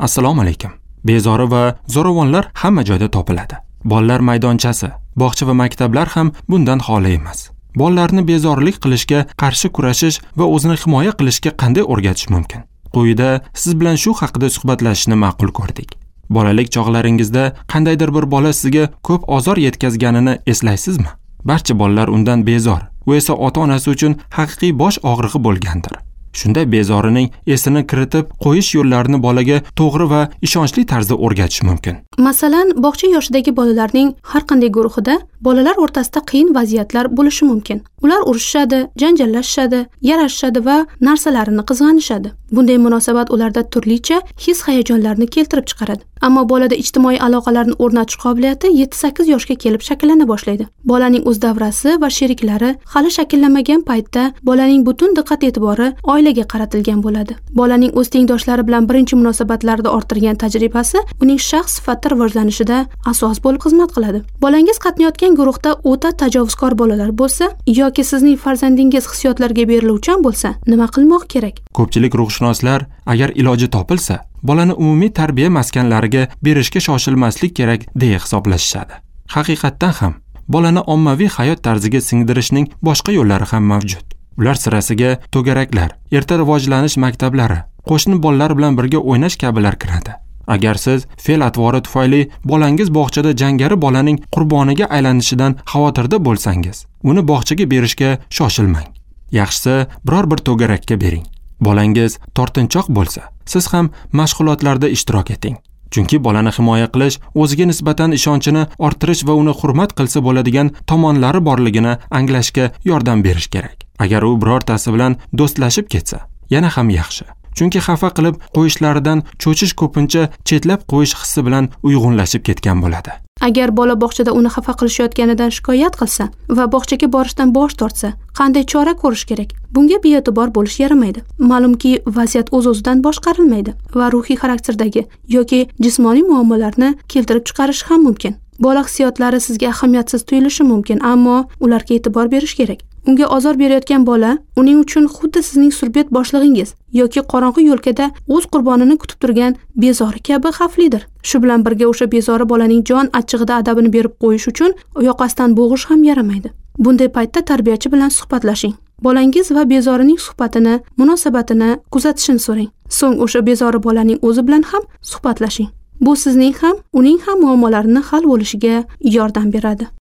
Assalomu alaykum. Bezori va zo'ravonlar hamma joyda topiladi. Bolalar maydonchasi, bog'cha va maktablar ham bundan xoli emas. Bolalarni bezorilik qilishga qarshi kurashish va o'zini himoya qilishga qanday o'rgatish mumkin? Quyida siz bilan shu haqida suhbatlashishni ma'qul ko'rdik. Bolalik chog'laringizda qandaydir bir bola sizga ko'p ozor yetkazganini eslaysizmi? Barcha bolalar undan bezor. U esa ota-onasi uchun haqiqiy bosh og'rig'i bo'lgandir. Shunda bezorining esini kiritib qo'yish yo'llarini bolaga to'g'ri va ishonchli tarzda o'rgatish mumkin. Masalan, bog'cha yoshidagi bolalarning har qanday guruhida bolalar o'rtasida qiyin vaziyatlar bo'lishi mumkin. Ular urushishadi, janjallashishadi, yarashishadi va narsalarini qizg'anishadi. Bunday munosabat ularda turlicha his-hayajonlarni keltirib chiqaradi. Ammo bolada ijtimoiy aloqalarni o'rnatish qobiliyati 7-8 yoshga kelib shakllana boshlaydi. Bolaning o'z davrasi va sheriklari hali shakllanmagan paytda bolaning butun diqqat-e'tibori oilaga qaratilgan bo'ladi. Bolaning o'z tengdoshlari bilan birinchi munosabatlarda orttirgan tajribasi uning shaxs sifatida rivojlanishida asos bo'lib xizmat qiladi. Bolangiz qatnayotgan guruhda o'ta tajovuzkor bolalar bo'lsa yoki sizning farzandingiz hissiyotlarga beriluvchan bo'lsa, nima qilmoq kerak? Ko'pchilik ruhshunoslar agar iloji topilsa, bolani umumiy tarbiya maskanlariga berishga shoshilmaslik kerak deya hisoblashadi. Haqiqatdan ham bolani ommaviy hayot tarziga singdirishning boshqa yo'llari ham mavjud. Ular sirasiga to'garaklar, erta rivojlanish maktablari, qo'shni bolalar bilan birga o'ynash kabilar kiradi. Agar siz fe'l-atvori tufayli bolangiz bog'chada jangari bolaning qurboniga aylanishidan xavotirda bo'lsangiz, uni bog'chaga berishga shoshilmang. Yaxshisi biror bir to'garakka bering. Bolangiz tortinchoq bo'lsa, siz ham mashg'ulotlarda ishtirok eting. Chunki bolani himoya qilish o'ziga nisbatan ishonchini orttirish va uni hurmat qilsa bo'ladigan tomonlari borligini anglashga yordam berish kerak. Agar u birortasi bilan do'stlashib ketsa, yana ham yaxshi. Chunki xafa qilib qo'yishlaridan cho'chish ko'pincha chetlab qo'yish hissi bilan uyg'unlashib ketgan bo'ladi. Agar bola bog'chada uni xafa qilishayotganidan shikoyat qilsa va bog'chaga borishdan bosh tortsa, qanday chora ko'rish kerak? Bunga bee'tibor bo'lish yaramaydi. Ma'lumki, vaziyat o'z-o'zidan boshqarilmaydi va ruhiy xarakterdagi yoki jismoniy muammolarni keltirib chiqarish ham mumkin. Bola hissiyotlari sizga ahamiyatsiz tuyulishi mumkin, ammo ularga e'tibor berish kerak. Unga ozor berayotgan bola uning uchun xuddi sizning surbet boshlig'ingiz yoki qorong'u yo'lkada o'z qurbonini kutib turgan bezori kabi xavflidir. Shu bilan birga o'sha bezori bolaning jon achchig'ida adabini berib qo'yish uchun yoqasidan bo'g'ish ham yaramaydi. Bunday paytda tarbiyachi bilan suhbatlashing. Bolangiz va bezorining suhbatini, munosabatini kuzatishini so'rang. So'ng o'sha bezori bolaning o'zi bilan ham suhbatlashing. Bu sizning ham, uning ham muammolarini hal bo'lishiga yordam beradi.